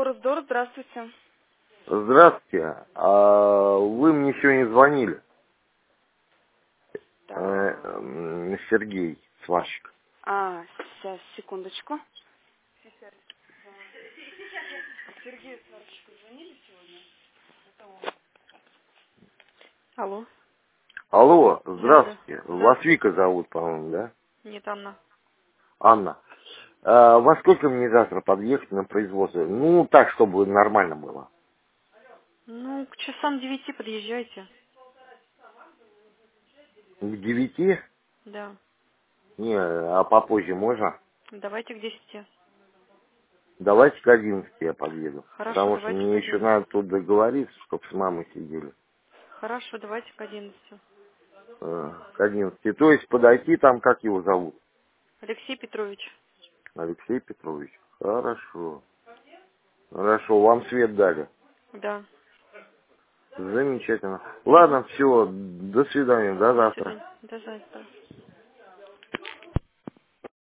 Форес-Дор, здравствуйте. Здравствуйте. Вы мне сегодня звонили. Так. Сергей, сварщик. Сейчас, секундочку. Сергей, сварщику звонили сегодня? Алло. Алло, Да. здравствуйте. Вас Здравствуйте. Вика зовут, по-моему, да? Нет, Анна. Анна. Во сколько мне завтра подъехать на производство? Ну, так, чтобы нормально было. Ну, к часам 9 подъезжайте. К 9? Да. Не, а попозже можно? Давайте к 10. Давайте к 11 я подъеду. Хорошо, Потому что давайте к мне еще 11. надо тут договориться, чтобы с мамой сидели. Хорошо, давайте к 11. К 11. То есть подойти там, как его зовут? Алексей Петрович. Алексей Петрович. Хорошо. Хорошо, вам свет дали. Да. Замечательно. Угу. Ладно, все, до свидания, до До завтра. свидания. До завтра.